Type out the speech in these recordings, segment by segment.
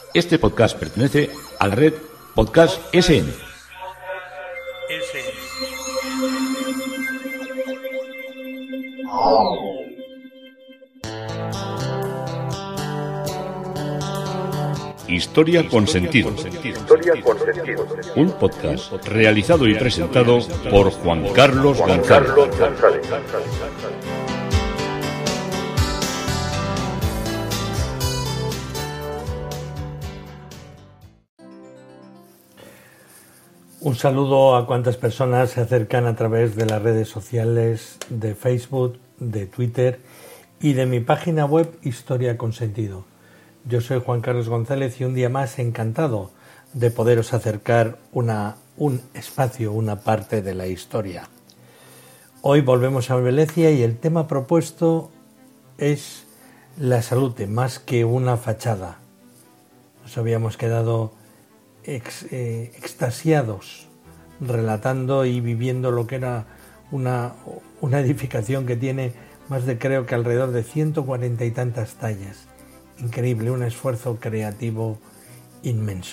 Este podcast pertenece a la red Podcast SN. Historia con sentido. Un podcast realizado y presentado por Juan Carlos González. Un saludo a cuantas personas se acercan a través de las redes sociales, de Facebook, de Twitter y de mi página web Historia con Sentido. Yo soy Juan Carlos González y un día más encantado de poderos acercar un espacio, una parte de la historia. Hoy volvemos a Venecia y el tema propuesto es la salute más que una fachada. Nos habíamos quedado extasiados relatando y viviendo lo que era una edificación que tiene más de, creo que alrededor de 140 y tantas tallas. Increíble, un esfuerzo creativo inmenso.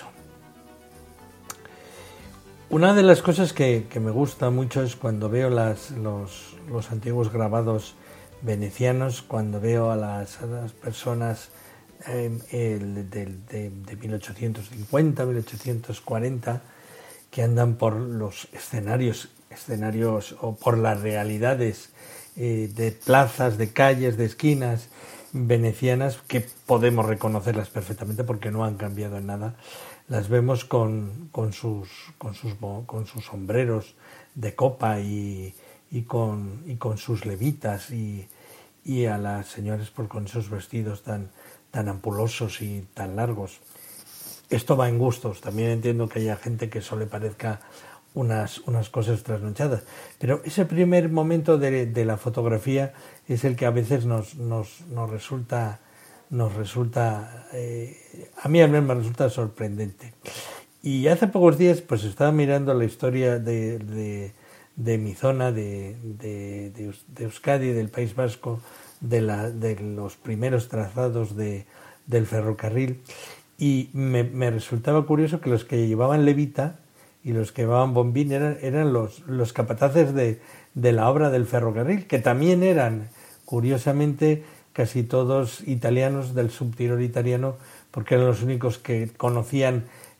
Una de las cosas que me gusta mucho es cuando veo los antiguos grabados venecianos, cuando veo a las personas de 1850, 1840, que andan por los escenarios o por las realidades de plazas, de calles, de esquinas venecianas, que podemos reconocerlas perfectamente porque no han cambiado en nada. Las vemos con sus sombreros de copa y con sus levitas y a las señoras pues con esos vestidos tan ampulosos y tan largos. Esto va en gustos. También entiendo que haya gente que solo le parezca unas cosas trasnochadas. Pero ese primer momento de la fotografía es el que a veces nos resulta, a mí al menos me resulta sorprendente. Y hace pocos días pues estaba mirando la historia de mi zona, de Euskadi, del País Vasco, de los primeros trazados del ferrocarril, y me resultaba curioso que los que llevaban levita y los que llevaban bombín eran los capataces de la obra del ferrocarril, que también eran, curiosamente, casi todos italianos del subtirol italiano, porque eran los únicos que conocían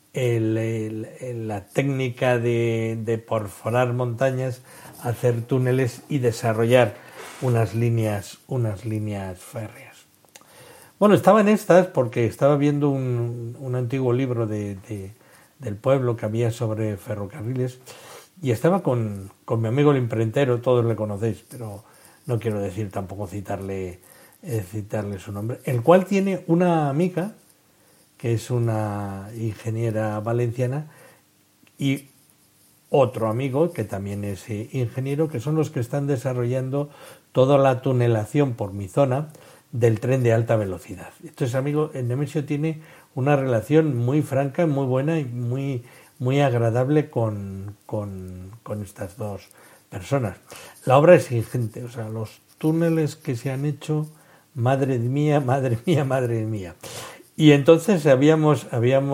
la técnica de perforar montañas, hacer túneles y desarrollar unas líneas férreas. Bueno, estaba en estas porque estaba viendo un antiguo libro del pueblo que había sobre ferrocarriles y estaba con mi amigo el imprentero, todos le conocéis, pero no quiero decir tampoco citarle su nombre, el cual tiene una amiga que es una ingeniera valenciana y otro amigo que también es ingeniero, que son los que están desarrollando toda la tunelación por mi zona del tren de alta velocidad. Entonces, amigo, el Nemesio tiene una relación muy franca, muy buena y muy agradable con estas dos personas. La obra es ingente, o sea, los túneles que se han hecho, madre mía, madre mía, madre mía. Y entonces habíamos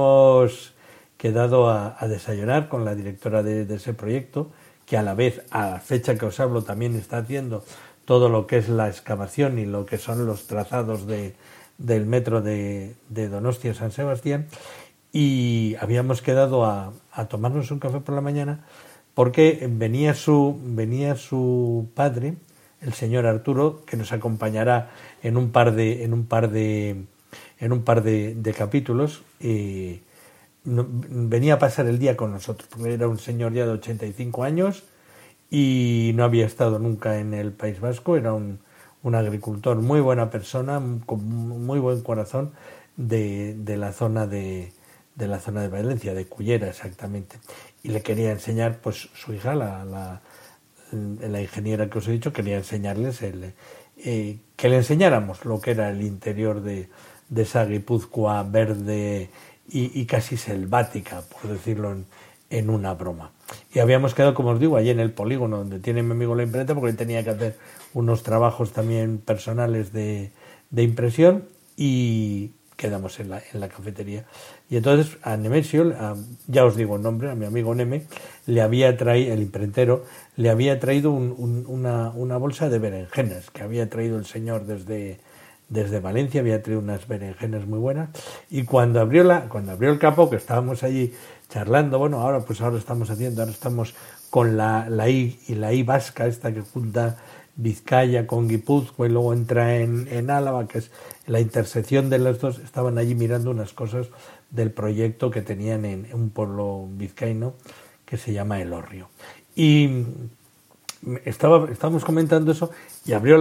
quedado a desayunar con la directora de ese proyecto, que a la vez, a la fecha que os hablo, también está haciendo todo lo que es la excavación y lo que son los trazados del metro de Donostia San Sebastián, y habíamos quedado a tomarnos un café por la mañana porque venía su padre, el señor Arturo, que nos acompañará en un par de capítulos, y venía a pasar el día con nosotros, porque era un señor ya de 85 años y no había estado nunca en el País Vasco. Era un agricultor, muy buena persona, con muy buen corazón, de la zona de Valencia, de Cullera exactamente, y le quería enseñar pues su hija, la ingeniera que os he dicho, quería enseñarles que le enseñáramos lo que era el interior de esa Guipúzcoa verde y casi selvática, por decirlo en una broma. Y habíamos quedado, como os digo, allí en el polígono donde tiene mi amigo la imprenta, porque tenía que hacer unos trabajos también personales de impresión, y quedamos en la cafetería. Y entonces a Nemesio, ya os digo el nombre, a mi amigo Neme, le había traído, el imprentero, le había traído una bolsa de berenjenas que había traído el señor desde Valencia, había traído unas berenjenas muy buenas. Y cuando abrió el capó, que estábamos allí charlando, bueno, ahora estamos con la I vasca, esta que junta Vizcaya con Guipúzcoa y luego entra en Álava, que es la intersección de las dos. Estaban allí mirando unas cosas del proyecto que tenían en un pueblo vizcaíno que se llama El Hórreo. Y estábamos comentando eso y abrió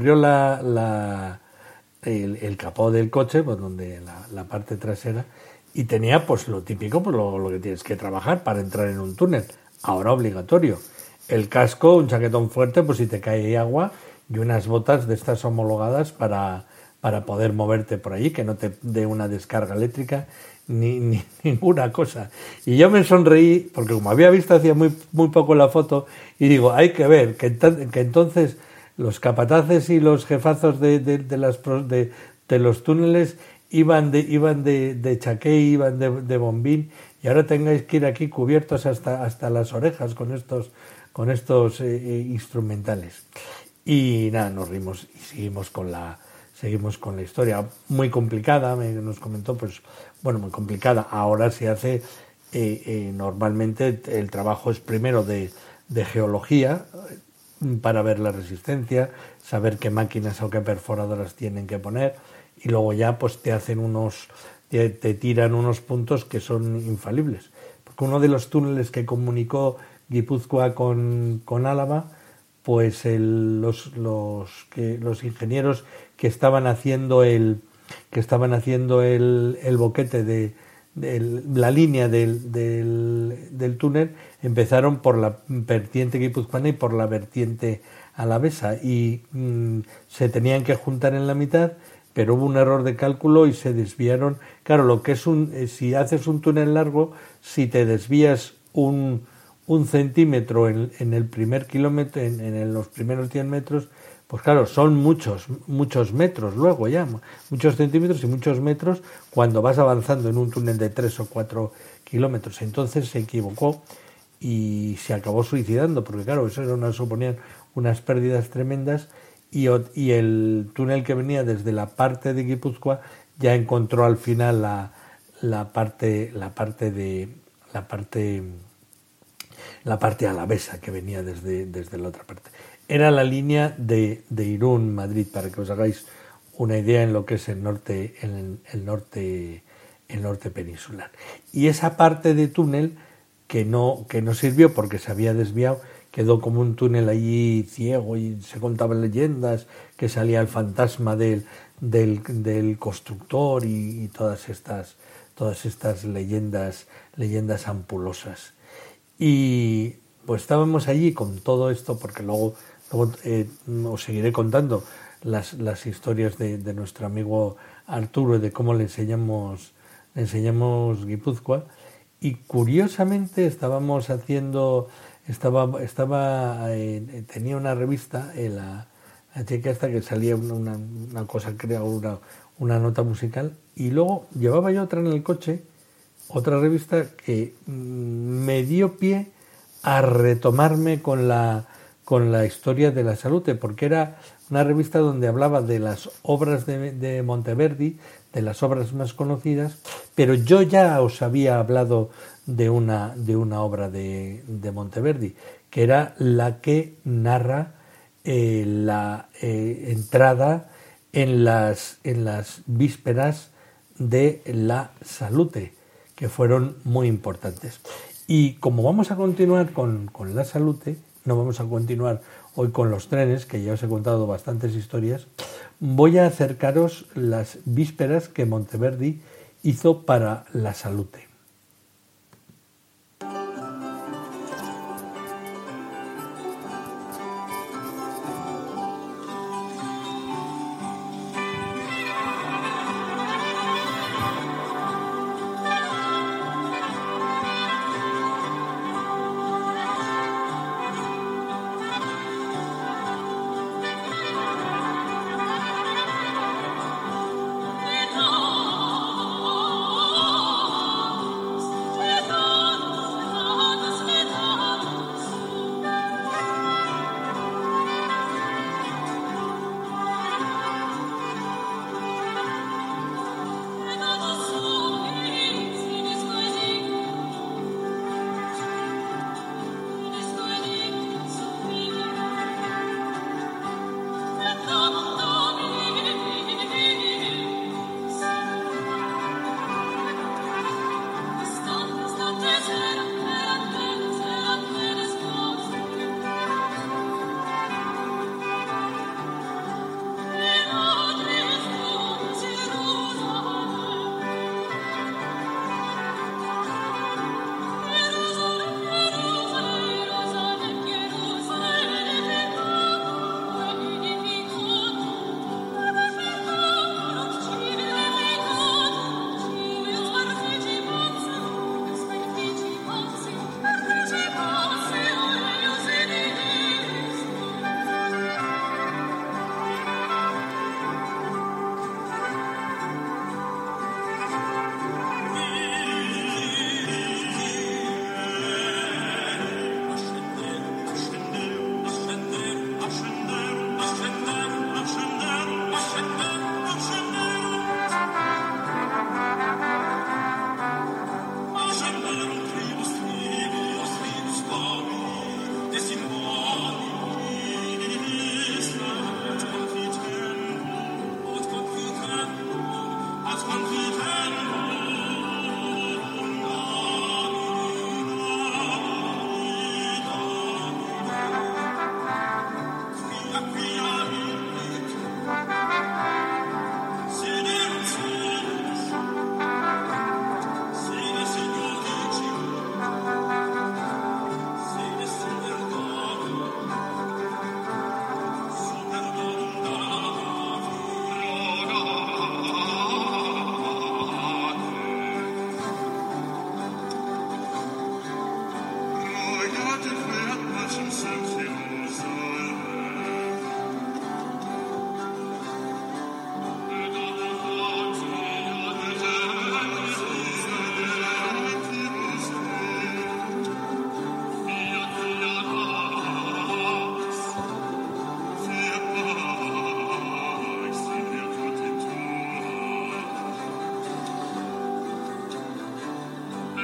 el capó del coche, pues donde la parte trasera, y tenía pues lo típico, pues lo que tienes que trabajar para entrar en un túnel, ahora obligatorio. El casco, un chaquetón fuerte, pues si te cae agua, y unas botas de estas homologadas para poder moverte por allí, que no te dé una descarga eléctrica ni ninguna cosa. Y yo me sonreí, porque como había visto hacía muy poco la foto, y digo, hay que ver que entonces los capataces y los jefazos de los túneles iban de chaqué, iban de bombín, y ahora tengáis que ir aquí cubiertos hasta las orejas con estos instrumentales. Y nada, nos rimos y seguimos con la historia. Muy complicada, nos comentó, pues bueno, muy complicada. Ahora se hace, normalmente el trabajo es primero de geología, para ver la resistencia, saber qué máquinas o qué perforadoras tienen que poner, y luego ya pues te tiran unos puntos que son infalibles. Porque uno de los túneles que comunicó Guipúzcoa con Álava, pues los ingenieros que estaban haciendo el boquete de la línea del túnel, empezaron por la vertiente guipuzcoana y por la vertiente alavesa, y se tenían que juntar en la mitad, pero hubo un error de cálculo y se desviaron. Claro, lo que es si haces un túnel largo, si te desvías un centímetro en el primer kilómetro, en los primeros 100 metros, pues claro, son muchos metros luego ya, muchos centímetros y muchos metros cuando vas avanzando en un túnel de 3 o 4 kilómetros. Entonces se equivocó y se acabó suicidando, porque claro, eso suponían unas pérdidas tremendas, y el túnel que venía desde la parte de Guipúzcoa ya encontró al final la parte alavesa, que venía desde la otra parte. Era la línea de Irún-Madrid, para que os hagáis una idea en lo que es el norte peninsular. Y esa parte de túnel que no sirvió porque se había desviado, quedó como un túnel allí ciego, y se contaban leyendas que salía el fantasma del constructor y todas estas leyendas ampulosas. Y pues estábamos allí con todo esto, porque luego os seguiré contando las historias de nuestro amigo Arturo, de cómo le enseñamos Guipúzcoa. Y curiosamente tenía una revista, la chica esta, que salía una cosa, creo, una nota musical, y luego llevaba yo otra en el coche, otra revista que me dio pie a retomarme con la historia de la Salute, porque era una revista donde hablaba de las obras de Monteverdi, de las obras más conocidas, pero yo ya os había hablado de una obra de Monteverdi, que era la que narra la entrada en las vísperas de la Salute, que fueron muy importantes. Y como vamos a continuar con la Salute, no vamos a continuar hoy con los trenes, que ya os he contado bastantes historias, voy a acercaros las vísperas que Monteverdi hizo para la Salute.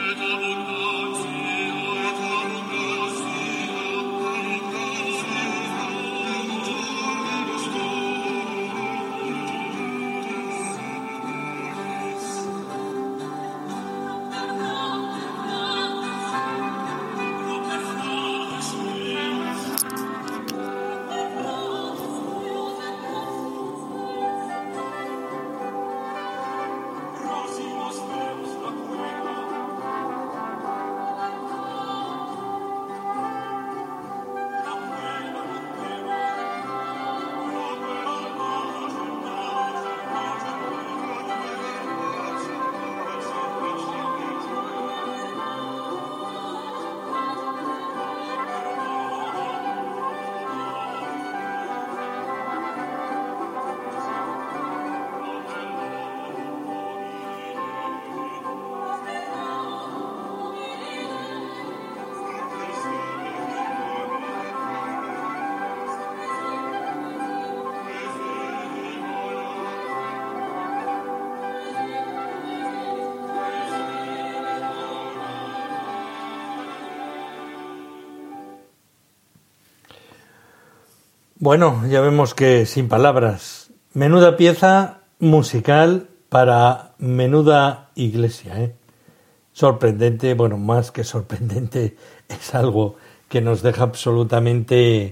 Bueno, ya vemos que sin palabras. Menuda pieza musical para menuda iglesia, ¿eh? Sorprendente, bueno, más que sorprendente, es algo que nos deja absolutamente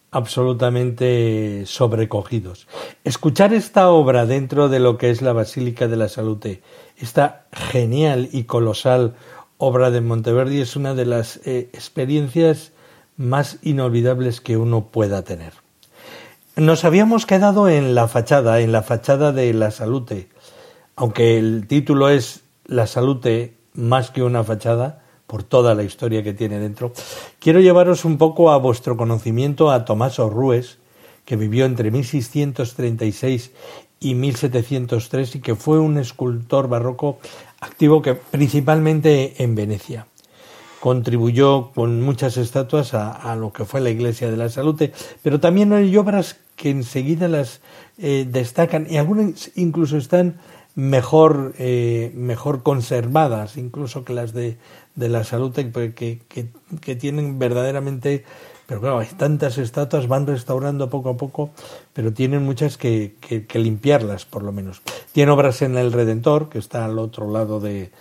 sobrecogidos. Escuchar esta obra dentro de lo que es la Basílica de la Salute, esta genial y colosal obra de Monteverdi, es una de las experiencias más inolvidables que uno pueda tener. Nos habíamos quedado en la fachada de la Salute, aunque el título es La Salute más que una fachada, por toda la historia que tiene dentro. Quiero llevaros un poco a vuestro conocimiento a Tommaso Rues, que vivió entre 1636 y 1703 y que fue un escultor barroco activo que principalmente en Venecia. Contribuyó con muchas estatuas a lo que fue la iglesia de la Salute, pero también hay obras que enseguida las destacan y algunas incluso están mejor conservadas incluso que las de la Salute, que tienen verdaderamente, pero claro, hay tantas estatuas, van restaurando poco a poco, pero tienen muchas que limpiarlas por lo menos. Tiene obras en el Redentor, que está al otro lado de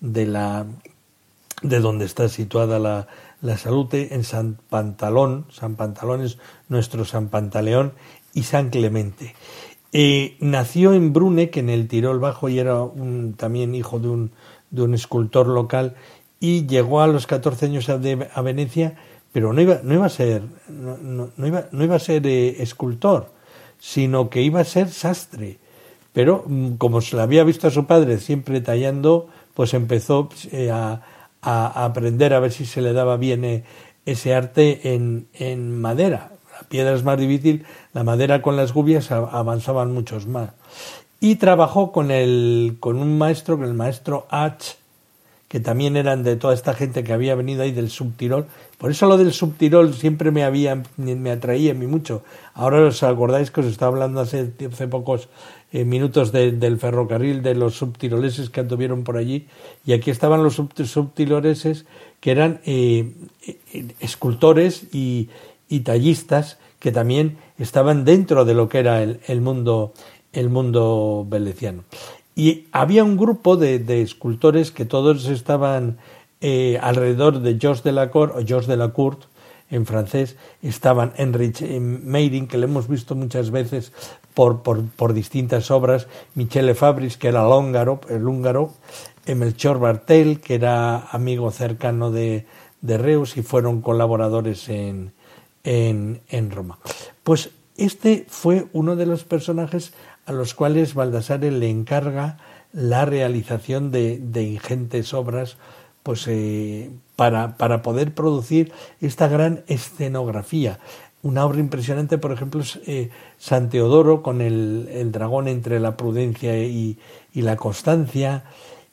donde está situada la Salute, en San Pantalón es nuestro San Pantaleón, y San Clemente. Nació en Brunegg, en el Tirol Bajo, y era también hijo de un escultor local, y llegó a los 14 años a Venecia, pero no iba a ser escultor, sino que iba a ser sastre. Pero como se le había visto a su padre siempre tallando, pues empezó a aprender a ver si se le daba bien ese arte en madera. La piedra es más difícil, la madera con las gubias avanzaban muchos más. Y trabajó con un maestro, con el maestro H, que también eran de toda esta gente que había venido ahí del Subtirol. Por eso lo del Subtirol siempre me atraía a mí mucho. Ahora os acordáis que os estaba hablando hace pocos minutos del ferrocarril, de los subtiroleses que anduvieron por allí, y aquí estaban los subtiroleses que eran escultores y tallistas que también estaban dentro de lo que era el mundo veneciano. Y había un grupo de escultores que todos estaban alrededor de Georges Delacour, o Georges Delacour en francés. Estaban Heinrich Meyring, que le hemos visto muchas veces por distintas obras, Michele Fabris, que era el húngaro, Melchior Barthel, que era amigo cercano de Reus y fueron colaboradores en Roma. Pues este fue uno de los personajes a los cuales Baldassare le encarga la realización de ingentes obras, pues para poder producir esta gran escenografía. Una obra impresionante, por ejemplo, es San Teodoro con el dragón entre la prudencia y la constancia,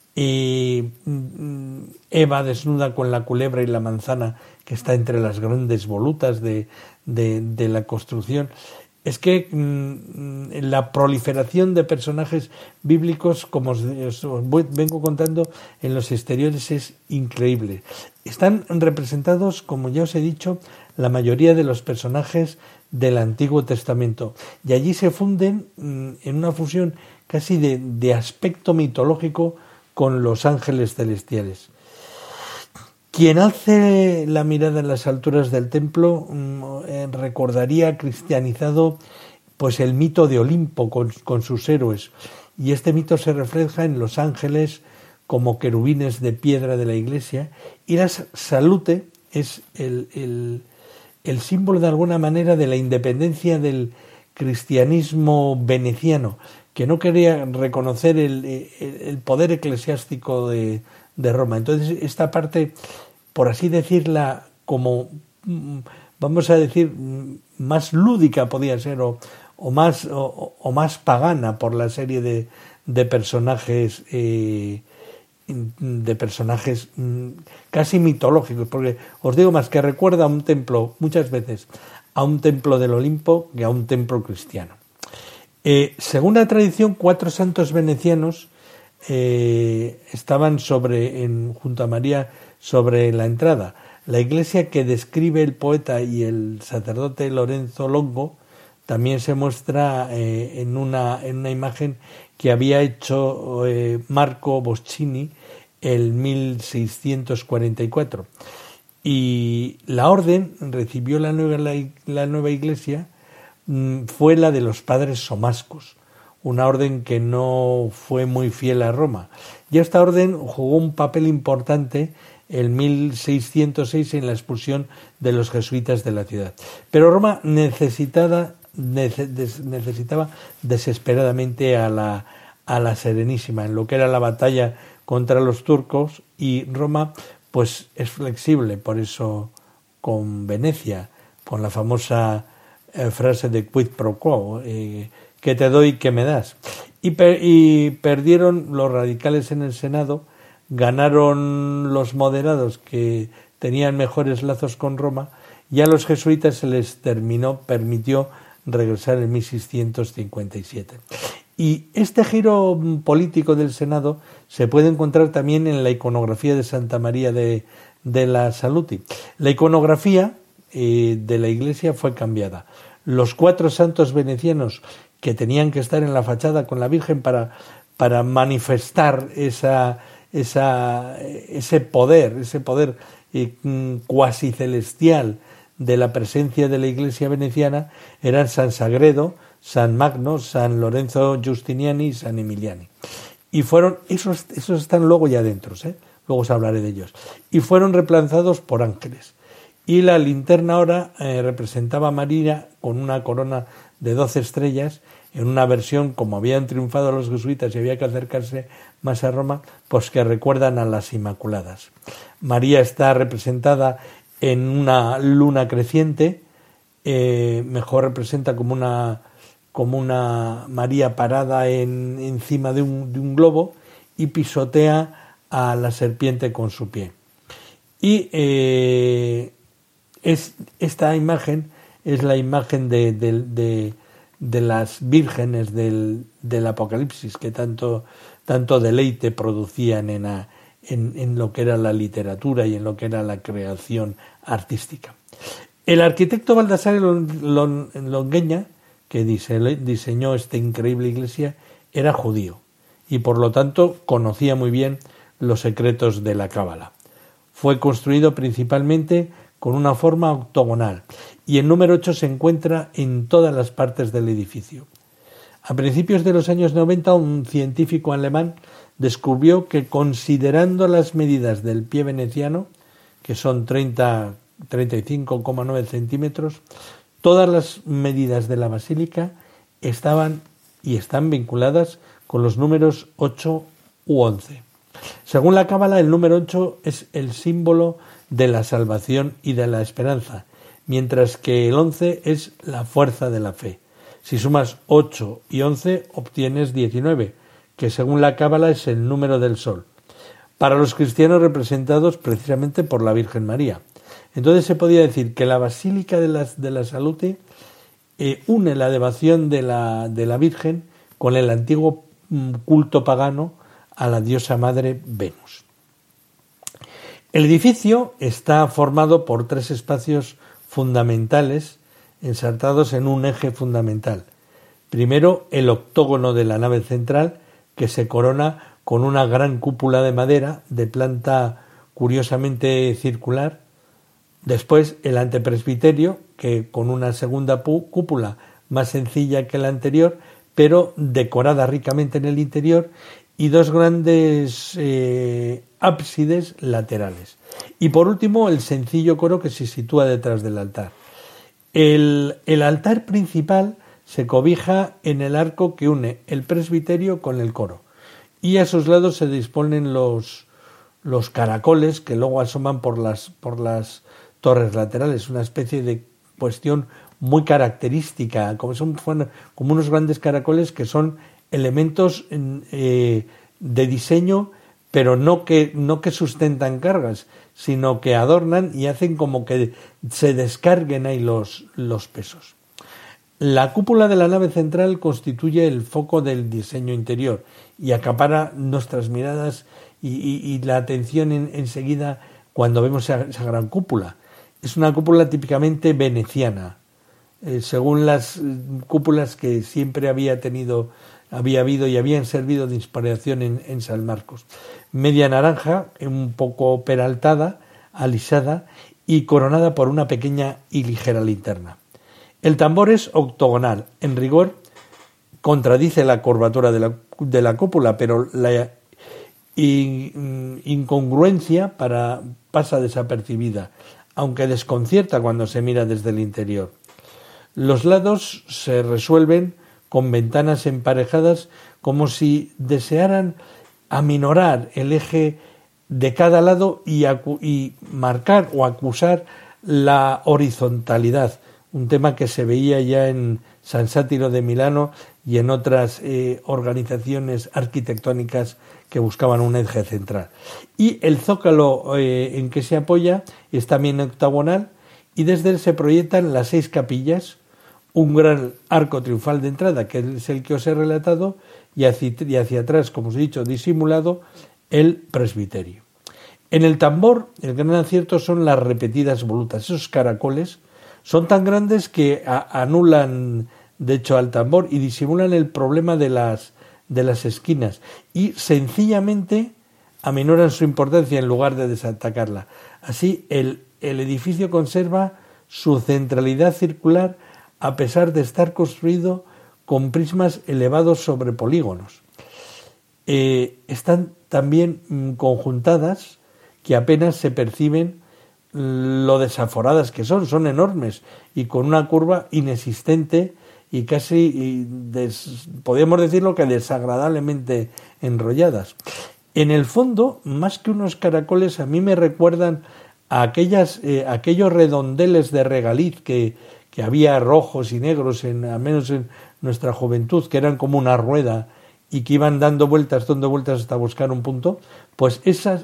Eva desnuda con la culebra y la manzana que está entre las grandes volutas de la construcción. es que la proliferación de personajes bíblicos, como os vengo contando, en los exteriores es increíble. Están representados, como ya os he dicho, la mayoría de los personajes del Antiguo Testamento, y allí se funden en una fusión casi de aspecto mitológico con los ángeles celestiales. Quien alce la mirada en las alturas del templo recordaría cristianizado pues el mito de Olimpo con sus héroes, y este mito se refleja en los ángeles como querubines de piedra de la iglesia, y la salute es el símbolo de alguna manera de la independencia del cristianismo veneciano, que no quería reconocer el poder eclesiástico de Roma. Entonces esta parte, por así decirla, como vamos a decir más lúdica podía ser, o más pagana, por la serie de personajes casi mitológicos, porque os digo más, que recuerda a un templo, muchas veces a un templo del Olimpo que a un templo cristiano. Según la tradición, 4 santos venecianos estaban junto a María sobre la entrada. La iglesia que describe el poeta y el sacerdote Lorenzo Longo también se muestra en una imagen que había hecho Marco Bocchini en 1644. Y la orden recibió la nueva iglesia, fue la de los padres somascos, una orden que no fue muy fiel a Roma. Y esta orden jugó un papel importante en 1606 en la expulsión de los jesuitas de la ciudad. Pero Roma necesitaba desesperadamente a la Serenísima en lo que era la batalla contra los turcos, y Roma pues es flexible, por eso con Venecia, con la famosa frase de quid pro quo, que te doy, que me das. Y perdieron los radicales en el Senado, ganaron los moderados que tenían mejores lazos con Roma, y a los jesuitas se les permitió regresar en 1657. Y este giro político del Senado se puede encontrar también en la iconografía de Santa María de la Saluti. La iconografía de la iglesia fue cambiada. Los 4 santos venecianos que tenían que estar en la fachada con la Virgen para manifestar ese poder cuasi celestial de la presencia de la iglesia veneciana, eran San Sagredo, San Magno, San Lorenzo Giustiniani y San Emiliani. Y fueron, esos están luego ya dentro, luego os hablaré de ellos. Y fueron reemplazados por ángeles. Y la linterna ahora representaba a María con una corona de 12 estrellas, en una versión, como habían triunfado los jesuitas y había que acercarse más a Roma, pues que recuerdan a las Inmaculadas. María está representada en una luna creciente, mejor representa como una María parada encima de un globo, y pisotea a la serpiente con su pie. Y esta imagen es la imagen de las vírgenes del Apocalipsis, que tanto deleite producían en lo que era la literatura y en lo que era la creación artística. El arquitecto Baldassare Longueña, que diseñó esta increíble iglesia, era judío y por lo tanto conocía muy bien los secretos de la cábala. Fue construido principalmente con una forma octogonal, y el número 8 se encuentra en todas las partes del edificio. A principios de los años 90, un científico alemán descubrió que, considerando las medidas del pie veneciano, que son 35,9 centímetros, todas las medidas de la basílica estaban y están vinculadas con los números 8 u 11. Según la cábala, el número 8 es el símbolo de la salvación y de la esperanza, mientras que el 11 es la fuerza de la fe. Si sumas 8 y 11 obtienes 19, que según la cábala es el número del sol, para los cristianos representados precisamente por la Virgen María. Entonces se podía decir que la Basílica de la Salute une la devoción de la Virgen con el antiguo culto pagano a la diosa madre Venus. El edificio está formado por 3 espacios fundamentales ensartados en un eje fundamental. Primero, el octógono de la nave central, que se corona con una gran cúpula de madera de planta curiosamente circular. Después, el antepresbiterio, que con una segunda cúpula más sencilla que la anterior, pero decorada ricamente en el interior, y 2 grandes ábsides laterales. Y por último, el sencillo coro que se sitúa detrás del altar. El altar principal se cobija en el arco que une el presbiterio con el coro, y a sus lados se disponen los caracoles que luego asoman por las torres laterales, una especie de cuestión muy característica, como unos grandes caracoles que son elementos de diseño, pero no que sustentan cargas, sino que adornan y hacen como que se descarguen ahí los pesos. La cúpula de la nave central constituye el foco del diseño interior y acapara nuestras miradas y la atención enseguida cuando vemos esa gran cúpula. Es una cúpula típicamente veneciana, según las cúpulas que siempre había habido y habían servido de inspiración en San Marcos. Media naranja, un poco peraltada, alisada y coronada por una pequeña y ligera linterna. El tambor es octogonal. En rigor contradice la curvatura de la cúpula, pero la incongruencia pasa desapercibida, aunque desconcierta cuando se mira desde el interior. Los lados se resuelven con ventanas emparejadas como si desearan aminorar el eje de cada lado y marcar o acusar la horizontalidad, un tema que se veía ya en San Sátiro de Milano y en otras organizaciones arquitectónicas que buscaban un eje central. Y el zócalo en que se apoya es también octagonal y desde él se proyectan las 6 capillas, un gran arco triunfal de entrada, que es el que os he relatado, y hacia atrás, como os he dicho, disimulado, el presbiterio. En el tambor, el gran acierto son las repetidas volutas. Esos caracoles son tan grandes que anulan, de hecho, al tambor y disimulan el problema de las esquinas y sencillamente aminoran su importancia en lugar de desatacarla. Así, el edificio conserva su centralidad circular a pesar de estar construido con prismas elevados sobre polígonos. Están también conjuntadas que apenas se perciben lo desaforadas que son enormes y con una curva inexistente y casi, podríamos decirlo que desagradablemente enrolladas. En el fondo, más que unos caracoles, a mí me recuerdan a aquellos redondeles de regaliz que había rojos y negros, al menos en nuestra juventud, que eran como una rueda y que iban dando vueltas hasta buscar un punto. Pues esas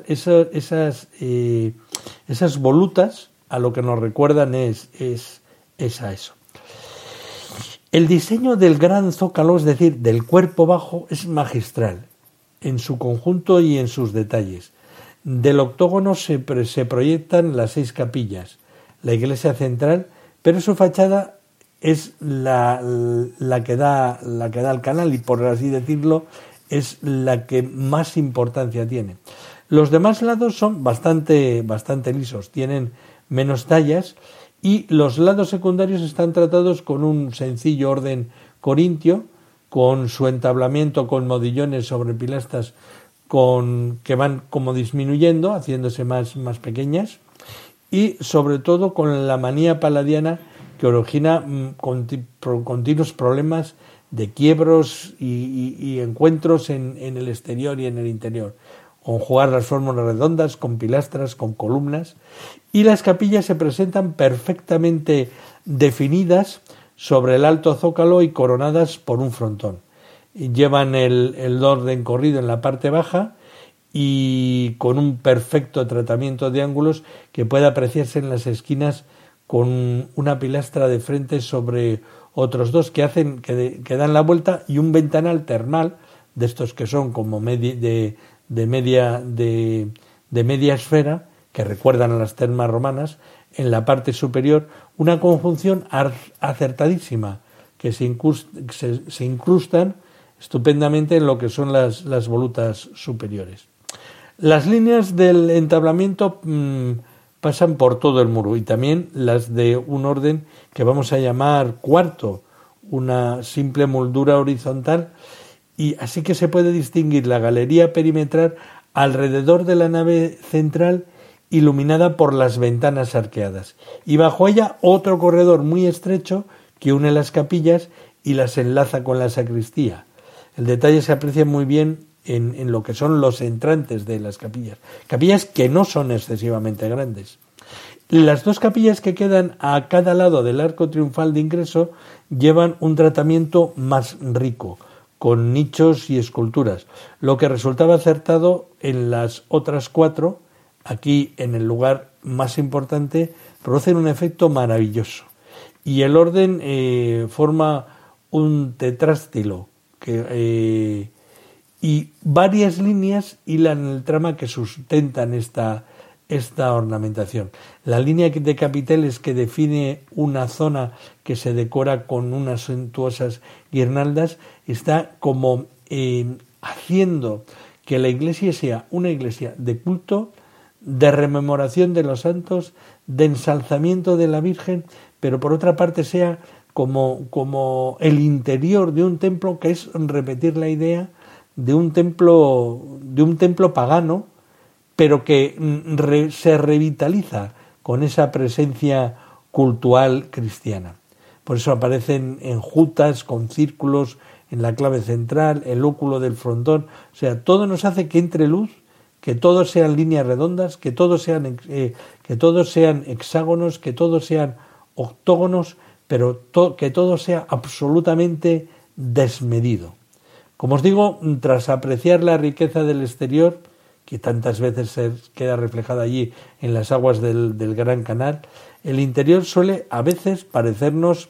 volutas a lo que nos recuerdan es a eso. El diseño del gran zócalo, es decir, del cuerpo bajo, es magistral en su conjunto y en sus detalles. Del octógono se proyectan las 6 capillas, la iglesia central, pero su fachada es la que da al canal y, por así decirlo, es la que más importancia tiene. Los demás lados son bastante lisos, tienen menos tallas y los lados secundarios están tratados con un sencillo orden corintio, con su entablamiento con modillones sobre pilastras que van como disminuyendo, haciéndose más pequeñas, y sobre todo con la manía palladiana que origina continuos problemas de quiebros y encuentros en el exterior y en el interior, conjugar las fórmulas redondas con pilastras, con columnas, y las capillas se presentan perfectamente definidas sobre el alto zócalo y coronadas por un frontón. Llevan el orden corrido en la parte baja y con un perfecto tratamiento de ángulos que puede apreciarse en las esquinas con una pilastra de frente sobre otros dos que dan la vuelta, y un ventanal termal de estos que son como de media esfera, que recuerdan a las termas romanas, en la parte superior, una conjunción acertadísima que se incrustan estupendamente en lo que son las volutas superiores. Las líneas del entablamiento pasan por todo el muro, y también las de un orden que vamos a llamar cuarto, una simple moldura horizontal, y así que se puede distinguir la galería perimetral alrededor de la nave central, iluminada por las ventanas arqueadas, y bajo ella otro corredor muy estrecho que une las capillas y las enlaza con la sacristía. El detalle se aprecia muy bien en lo que son los entrantes de las capillas que no son excesivamente grandes. Las dos capillas que quedan a cada lado del arco triunfal de ingreso llevan un tratamiento más rico, con nichos y esculturas, lo que resultaba acertado en las otras cuatro. Aquí, en el lugar más importante, producen un efecto maravilloso. Y el orden forma un tetrástilo y varias líneas hilan el trama que sustentan esta ornamentación. La línea de capiteles que define una zona que se decora con unas suntuosas guirnaldas está como haciendo que la iglesia sea una iglesia de culto, de rememoración de los santos, de ensalzamiento de la Virgen, pero por otra parte sea como el interior de un templo, que es repetir la idea de un templo pagano, pero que se revitaliza con esa presencia cultural cristiana. Por eso aparecen enjutas con círculos en la clave central, el óculo del frontón, o sea, todo nos hace que entre luz, que todos sean líneas redondas, que todos sean hexágonos, que todos sean octógonos, pero que todo sea absolutamente desmedido. Como os digo, tras apreciar la riqueza del exterior, que tantas veces se queda reflejada allí en las aguas del Gran Canal, el interior suele a veces parecernos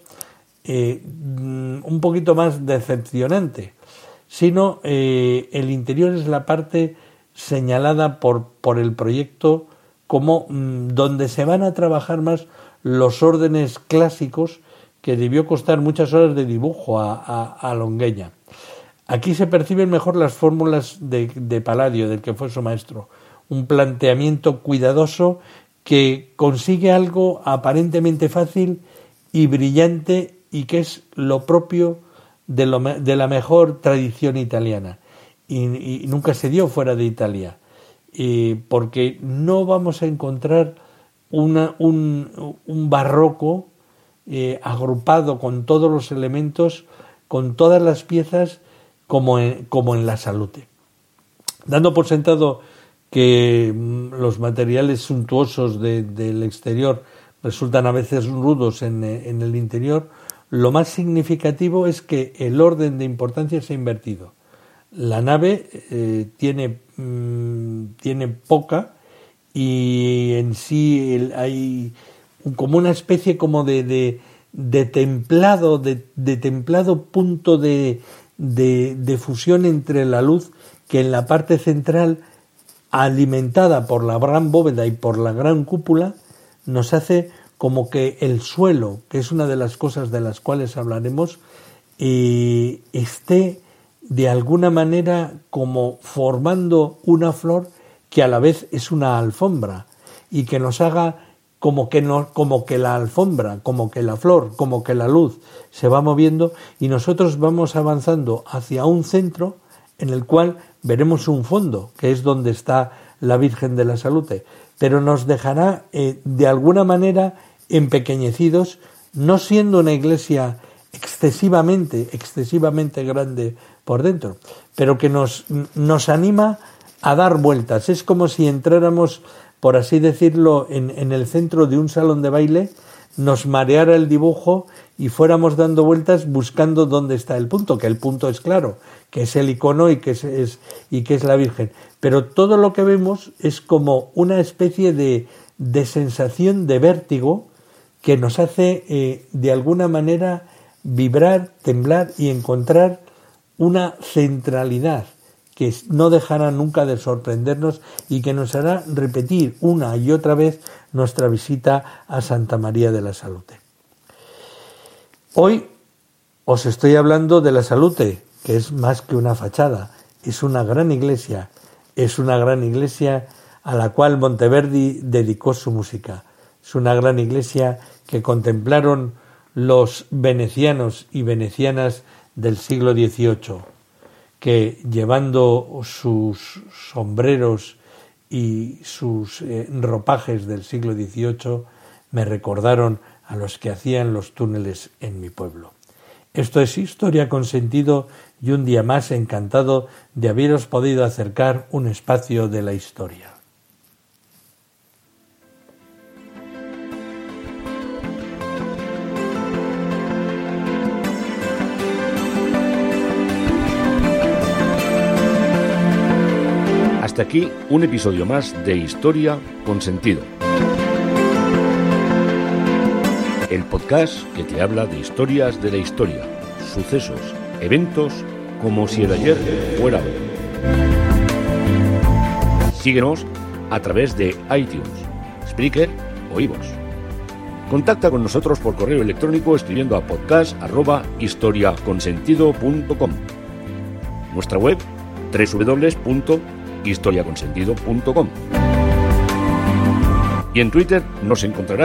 un poquito más decepcionante, sino el interior es la parte señalada por el proyecto como donde se van a trabajar más los órdenes clásicos, que debió costar muchas horas de dibujo a Longueña. Aquí se perciben mejor las fórmulas de Palladio, del que fue su maestro, un planteamiento cuidadoso que consigue algo aparentemente fácil y brillante, y que es lo propio de la mejor tradición italiana, y nunca se dio fuera de Italia, porque no vamos a encontrar un barroco agrupado con todos los elementos, con todas las piezas, como en la Salute. Dando por sentado que los materiales suntuosos del exterior resultan a veces rudos en el interior, lo más significativo es que el orden de importancia se ha invertido. La nave tiene poca, y en sí hay como una especie como de templado punto de fusión entre la luz, que en la parte central, alimentada por la gran bóveda y por la gran cúpula, nos hace como que el suelo, que es una de las cosas de las cuales hablaremos, esté de alguna manera como formando una flor que a la vez es una alfombra, y que nos haga como que la alfombra, como que la flor, como que la luz se va moviendo, y nosotros vamos avanzando hacia un centro en el cual veremos un fondo, que es donde está la Virgen de la Salute, pero nos dejará de alguna manera empequeñecidos, no siendo una iglesia excesivamente grande por dentro, pero que nos anima a dar vueltas. Es como si entráramos, por así decirlo, en el centro de un salón de baile, nos mareara el dibujo y fuéramos dando vueltas buscando dónde está el punto, que el punto es claro, que es el icono y que es la Virgen. Pero todo lo que vemos es como una especie de sensación de vértigo, que nos hace de alguna manera vibrar, temblar y encontrar una centralidad que no dejará nunca de sorprendernos y que nos hará repetir una y otra vez nuestra visita a Santa María de la Salute. Hoy os estoy hablando de la Salute, que es más que una fachada, es una gran iglesia a la cual Monteverdi dedicó su música. Es una gran iglesia que contemplaron los venecianos y venecianas del siglo XVIII, que llevando sus sombreros y sus ropajes del siglo XVIII me recordaron a los que hacían los túneles en mi pueblo. Esto es Historia con Sentido y un día más encantado de haberos podido acercar un espacio de la historia. Hasta aquí un episodio más de Historia con Sentido. El podcast que te habla de historias de la historia, sucesos, eventos, como si el ayer fuera hoy. Síguenos a través de iTunes, Spreaker o iVoox. Contacta con nosotros por correo electrónico escribiendo a podcast@historiaconsentido.com. Nuestra web www.historiaconsentido.com. Y en Twitter nos encontrarás